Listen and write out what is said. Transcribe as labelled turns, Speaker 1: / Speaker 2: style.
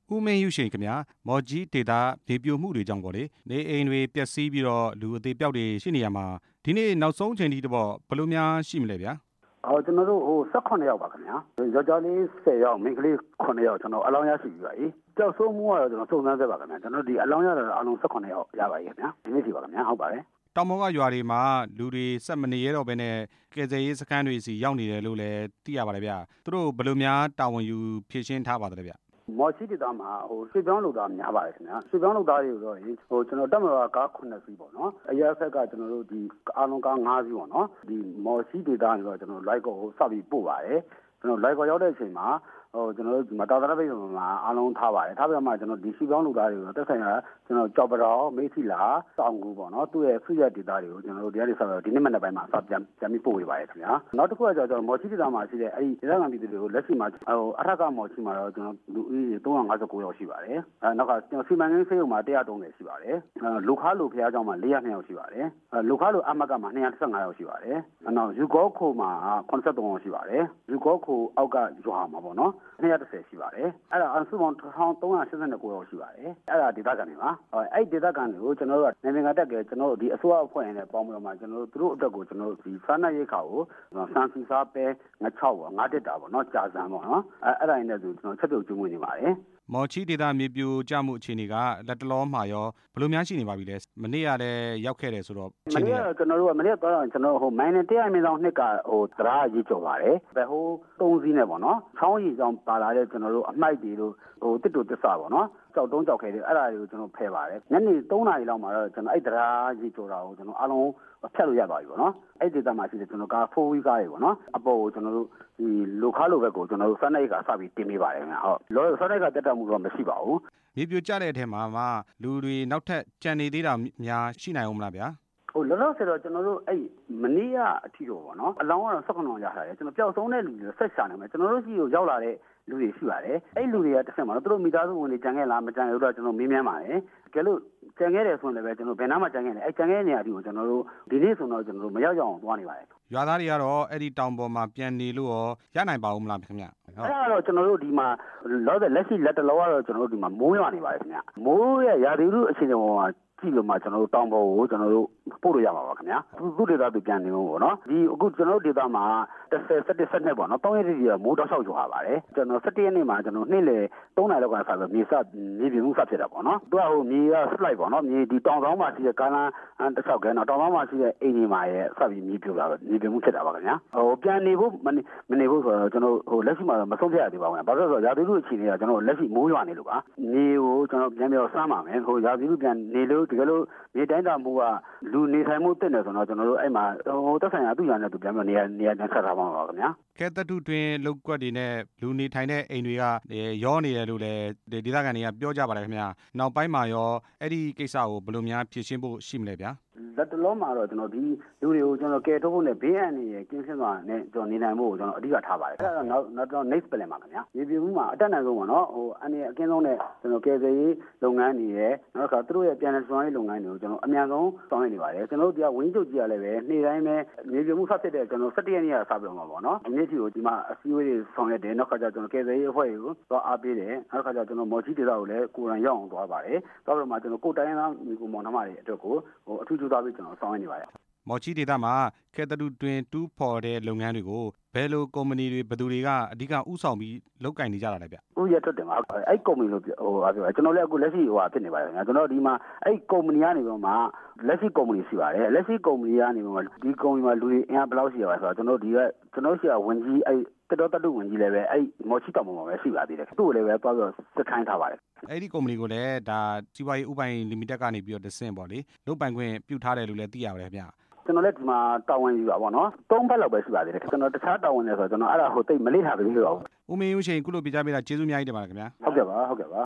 Speaker 1: ဦးမင်းယူရှင်ခင်ဗျာမော်ကြီးဒေတာမြေပြိုမှုတွေကြောင့်ပေါ့လေနေအိမ်တွေပျက်စီးပြီးတော့လူအသေးပျောက်တွေရှိနေရမှာဒီနေ့နောက်ဆုံးချိန်ထိတော့ဘယ်လိုများရှိမလဲဗျာ
Speaker 2: ကျွန်တော်တို့18ယောက်ပါခင်ဗျာယောက်ျားလေး10ယောက်မိန်းကလေး9ယောက်ကျွန်တော်အလောင်းရရှိပြီပါကြောက်ဆိုးမှုကတော့ကျွန်တော်စုံစမ်းသက်ပါခင်ဗျာကျွန်တော်ဒီအလောင်းရတာအလုံး18ယောက်ရပါပြီခင်ဗျာဒီနေ့ထိပါခင်ဗျာဟုတ်ပါတယ်
Speaker 1: တောင်ပေါ်ကရွာတွေမှာလူတွေစက်မနေရတော့ဘဲနဲ့ကယ်ဆယ်ရေးစခန်းတွေစီရောက်နေတယ်လို့လည်းသိရပါတယ်ဗျာသူတို့ဘယ်လိုများတာဝန်ယူဖြည့်ရှင်းထားပါတယ်ဗျာ
Speaker 2: မော်ချီဒေတာမှာရွှေပြောင်းလုပ်သားများပါတယ်ခင်ဗျာရွှေပြောင်းလုပ်သားတွေကိုတော့ကျွန်တော်တက်မတော်ကား9စီးပေါ့နော်အရက်ဆက်ကကျွန်တော်တို့ဒီအားလုံးကား5စီးပေါ့နော်ဒီမော်ချီဒေတာနေတော့ကျွန်တော်လိုက်ကောစပြီးပို့ပါတယ်ကျွန်တော်လိုက်ကောရောက်တဲ့အချိန်မှာကျွန်တော်တို့ဒီမှာတာသရပိတ်မှာအားလုံးထားပါတယ်ထားပြီးမှကျွန်တော်ဒီရွှေပြောင်းလုပ်သားတွေကိုတက်ဆိုင်ရာကျွန်တော်ကြောက်ပတော်မေးစီလာတောင်ကူပေါ့နော်သူ့ရဲ့ဆုရဒေတာတွေကိုကျွန်တော်တို့ဒီကနေဆက်တော့ဒီနေ့မနေ့ပိုင်းမှာစပြန်ပြီးပို့ပေးပါတယ်ခင်ဗျာနောက်တစ်ခုကကျွန်တော်မော်ချီဒေတာမှာရှိတဲ့အဲဒီဒေသခံပြည်သူတွေကိုလက်ရှိမှာအထက်ကမော်ချီမှာတော့ကျွန်တော်လူဦးရေ359ယောက်ရှိပါတယ်နောက်ကကျွန်တော်စီမံကိန်းဆေးရုံမှာ130ရှိပါတယ်လူခါလူဖျားကျောင်းမှာ402ယောက်ရှိပါတယ်လူခါလူအမကမှာ215ယောက်ရှိပါတယ်နောက်ယူကောခိုမှာ83ယောက်ရှိပါတယ်ယူကောခိုအောက်ကရွာမှာပေါ့နော်230ရှိပါတယ်အဲ့ဒါအစုပေါင်း1389ယောက်ရှိပါတယ်အဲ့ဒါဒေသခံတွေပါအဲ့ဒေသခံတွေကိုကျွန်တော်တို့ကနိုင်ငံတက်ကကျွန်တော်တို့ဒီအစိုးရအဖွဲ့နဲ့ပေါင်းပြီးတော့မှကျွန်တော်တို့သူတို့အတွက်ကိုကျွန်တော်တို့ဒီစားနပ်ရိက္ခာကိုစံစီစားပဲငါ6ပေါ့ငါတက်တာပေါ့နော်ကြာစံပေါ့နော်အဲ့ဒါနဲ့ဆိုကျွန်တော်ချက်ပြုတ်ကျွေးမွေးနေပါတယ်
Speaker 1: မော်ချီဒေတာမြေပြိုကျမှုအခြေအနေကလက်တလောမှာရောဘယ်လိုများရှိနေပါပြီလဲမနေ့ကလည်းရောက်ခဲ့တယ်ဆိုတော့
Speaker 2: မနေ့ကကျွန်တော်တို့ကမနေ့ကတော့ကျွန်တော်မိုင်းနဲ့100မင်းဆောင်နှစ်ကတရားရေးကြော်ပါတယ်ဘယ်ဟို3စီးနဲ့ပေါ့နော်ချောင်းရီကြောင်ပါလာတဲ့ကျွန်တော်တို့အမိုက်တွေတို့တစ်တူတစ္ဆာပေါ့နော်ကြောက်တုံးကြောက်ခဲတွေအဲ့ဒါတွေကိုကျွန်တော်ဖယ်ပါတယ်ညနေ3နာရီလောက်မှာတော့ကျွန်တော်အဲ့တရားရေးကြော်တာကိုကျွန်တော်အားလုံးဖြတ်လို့ရသွားပြီပေါ့နော်အဲ့ဒေတာမှာရှိတဲ့ကျွန်တော်ကား4 week ကားတွေပေါ့နော်အပေါ်ကိုကျွန်တော်တို့ဒီလိုခါလိုဘက်ကိုကျွန်တော်တို့စနိုက်ကစပြီးတင်ပေးပါတယ်ခင်ဗျာဟုတ်လောစနိုက်ကတက်တက်မှုတော့မရှိပါဘူး
Speaker 1: မြေပြိုကျတဲ့အထက်မှာလူတွေနောက်ထပ်ကြံနေသေးတာများရှိနိုင်အောင်မလားဗျာ
Speaker 2: လောလောဆယ်တော့ကျွန်တော်တို့အဲ့မနေ့ကအထီတော့ပေါ့နော်အလောင်းကတော့18အောင်ရထားတယ်ကျွန်တော်ပျောက်ဆုံးတဲ့လူတွေဆက်ရှာနေမယ်ကျွန်တော်တို့ရှိကိုရောက်လာတဲ့လူတွေရှိပါတယ်အဲ့လူတွေကတစ်ဆက်မှာတော့သူတို့မိသားစုဝင်တွေကြံခဲ့လားမကြံခဲ့ဘူးတော့ကျွန်တော်မေးမြန်းပါတယ်တကယ်လို့ကြံခဲ့တယ်ဆိုရင်လည်းကျွန်တော်ဘယ်နားမှာကြံခဲ့လဲအဲ့ကြံခဲ့တဲ့နေရာဒီကိုကျွန်တော်တို့ဒီနေ့ဆိုတော့ကျွန်တော်တို့မရောက်ကြအောင်သွားနေပါတယ်
Speaker 1: ရွာသားတွေကတော့အဲ့ဒီတောင်ပေါ်မှာပြန်နေလို့ရောရနိုင်ပါဦးမလားခင်ဗျ
Speaker 2: အဲ့ဒါတော့ကျွန်တော်တို့ဒီမှာလက်ရှိလက်တလောကတော့ကျွန်တော်တို့ဒီမှာမိုးရွာနေပါတယ်ခင်ဗျမိုးရဲ့ရာသီဥတုအခြေအနေပေါ်မှာကြည့်လို့မှကျွန်တော်တို့တောင်ပေါ်ကိုကျွန်တော်တို့ပို့လို့ရမှာပါခင်ဗျာသူဒေတာသူပြန်နေလို့ပေါ့နော်ဒီအခုကျွန်တော်တို့ဒေတာမှာ10 17 12ပေါ့နော်3ရက်တည်းမိုးတောက်လျှောက်ရွာပါတယ်ကျွန်တော်17ရက်နေ့မှာကျွန်တော်နေ့လေ3နာရီလောက်ကစပြီးမြေပြင်းမှုစဖြစ်တာပေါ့နော်သူကမြေက slide ပေါ့နော်မြေဒီတောင်ဆောင်မှာရှိတဲ့ကားလမ်းတစ်လျှောက်ကဲတော့တောင်ဆောင်မှာရှိတဲ့အိမ်ကြီးမှာရဲ့စပြီးမြေပြိုလာတော့မြေပြင်းမှုဖြစ်တာပါခင်ဗျာပြန်နေဖို့မနေဖို့ဆိုတော့ကျွန်တော်လက်ရှိမှာမဆုံးဖြတ်ရသေးပါဘူးဘာလို့လဲဆိုတော့ရာသီဥတုအခြေအနေကကျွန်တော်လက်ရှိမိုးရွာနေလို့ပါမြေကိုကျွန်တော်ပြန်စမ်းပါမယ်ရာသီဥတုပြန်နေလို့တကယ်လို့မြေတိုင်းတာမှုကလူနေထိုင်မှုတက်နေဆိုတော့ကျွန်တော်တို့အဲ့မှာတက်ဆိုင်ရာသူ့ရနဲ့သူပြန်ပြီးနေရာပြန်ဆက်ထားပါမှာပါခင်ဗျာ
Speaker 1: ကဲတတုတွင်လောက်ကွက်တွေနဲ့လူနေထိုင်တဲ့အိမ်တွေကရောနေတယ်လို့လည်းဒေသခံတွေကပြောကြပါတယ်ခင်ဗျာနောက်ပိုင်းမှာရောအဲ့ဒီကိစ္စကိုဘယ်လိုများဖြေရှင်းဖို့ရှိမလဲဗျာ
Speaker 2: လက်တလုံးမှာတော့ကျွန်တော်ဒီလူတွေကိုကျွန်တော်ကယ်ထုတ်ဖို့နဲ့ဘေးအန္တရာယ်ကင်းရှင်းစွာနဲ့ကျွန်တော်နေနိုင်ဖို့ကိုကျွန်တော်အဓိကထားပါတယ်အဲ့ဒါတော့ next plan ပါခင်ဗျာမြေပြင်မှုမှာအတက်နိုင်ဆုံးပေါ့နော်အန္တရာယ်အကင်းဆုံးနဲ့ကျွန်တော်ကယ်ဆယ်ရေးလုပ်ငန်းတွေရဲ့နောက်တစ်ခါသူတို့ရဲ့ပြန်လည်ဆောင်ရွက်ရေးလုပ်ငန်းတွေကိုကျွန်တော်အများဆုံးဆောင်ရွက်နေပါတယ်ကျွန်တော်တို့ဒီကဝင်းချုပ်ကြီးကလည်းပဲနေ့တိုင်းပဲမြေပြင်မှုဆက်ဖြစ်တဲ့ကျွန်တော်17ရက်နေ့ကစပြီးတော့မှာပေါ့နော်ဒီနေ့ထိကိုဒီမှာအစည်းအဝေးတွေဆောင်ရွက်တယ်နောက်ခါကျကျွန်တော်ကယ်ဆယ်ရေးအဖွဲ့တွေကိုတော့အားပေးတယ်နောက်ခါကျကျွန်တော်မော်ချီဒေတာကိုလည်းကိုယ်တိုင်ရောက်အောင်သွားပါတယ်တော့ပြီးမှကျွန်တော်ကိုယ်တိုင်းသားမိကူမောင်နှမတွေအတွက်ကိုအထူးကြိုးစားပြီးကျွန်တော်ဆောင်ရွက်နေပါတယ်
Speaker 1: မော်ချီဒေတာမှာကဲတတုတွင်တူးဖော်တဲ့လုပ်ငန်းတွေကိုဘယ်လိုကုမ္ပဏီတွေဘယ်သူတွေကအဓိကဥဆောင်ပြီးလုပ်ကင်နေကြတာလဲဗျ
Speaker 2: ဥရထွက်တယ်မှာအဲ့ကုမ္ပဏီလို့ပြောကျွန်တော်လည်းအခုလက်ရှိဖြစ်နေပါတယ်ခင်ဗျာကျွန်တော်ဒီမှာအဲ့ကုမ္ပဏီကနေပြီးမှလက်ရှိကုမ္ပဏီရှိပါတယ်လက်ရှိကုမ္ပဏီကနေပြီးမှဒီကုမ္ပဏီမှာလူတွေအင်အားဘယ်လောက်ရှိရပါဆိုတော့ကျွန်တော်ဒီကကျွန်တော်ရှိရဝင်ကြီးအဲ့တတုဝင်ကြီးလည်းပဲအဲ့မော်ချီတောင်ပေါ်မှာပဲရှိပါသေးတယ်သူ့ကိုလည်းပဲသွားပြီးစခိုင်းထားပါတယ်
Speaker 1: အဲ့ဒီကုမ္ပဏီကိုလည်းဒါစီးပွားရေးဥပိုင်လီမိတက်ကနေပြီးတော့တဆင့်ပေါ့လေလုပ်ပိုင်ခွင့်ပြုထားတယ်လို့လည်းသိရပါတယ်ဗျ
Speaker 2: ကျွန်တော်လည်းဒီမှာတာဝန်ယူပါပေါ့နော်3ဘက်လောက်ပဲရှိပါသေးတယ်ကျွန်တော်တခြားတာဝန်လဲဆိုတော့ကျွန်တော်အဲ့ဒါတိတ်မလေးထားဘူးလို့
Speaker 1: ဦးမင်းဦးရှင်ခုလိုပြကြပေးတာကျေးဇူးအများကြီးတင်ပါတယ်ခင်ဗျာ
Speaker 2: ဟုတ်ကဲ့ပါ